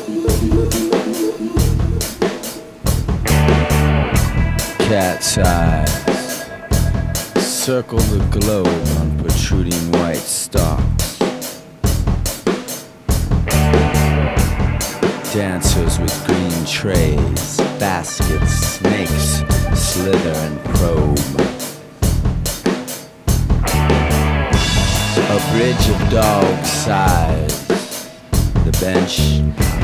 Cat's eyes circle the globe on protruding white stalks. Dancers with green trays, baskets, snakes slither and probe. A bridge of dog size, the bench